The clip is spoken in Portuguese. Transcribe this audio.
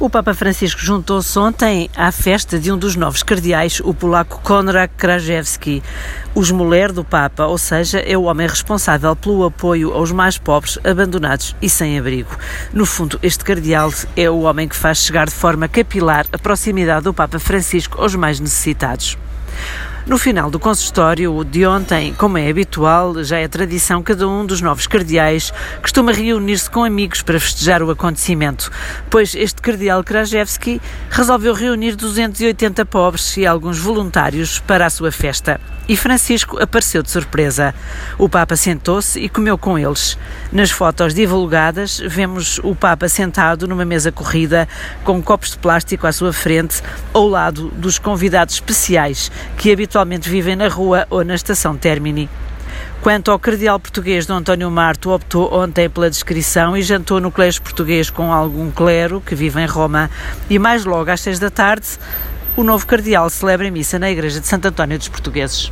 O Papa Francisco juntou-se ontem à festa de um dos novos cardeais, o polaco Konrad Krajewski, o esmoler do Papa, ou seja, é o homem responsável pelo apoio aos mais pobres, abandonados e sem abrigo. No fundo, este cardeal é o homem que faz chegar de forma capilar a proximidade do Papa Francisco aos mais necessitados. No final do consistório de ontem, como é habitual, já é tradição, cada um dos novos cardeais costuma reunir-se com amigos para festejar o acontecimento, pois este cardeal Krajewski resolveu reunir 280 pobres e alguns voluntários para a sua festa. E Francisco apareceu de surpresa. O Papa sentou-se e comeu com eles. Nas fotos divulgadas, vemos o Papa sentado numa mesa corrida, com copos de plástico à sua frente, ao lado dos convidados especiais que habitualmente vivem na rua ou na estação Termini. Quanto ao cardeal português Dom António Marto, optou ontem pela discrição e jantou no colégio português com algum clero que vive em Roma. E mais logo às 6 da tarde, o novo cardeal celebra a missa na igreja de Santo António dos Portugueses.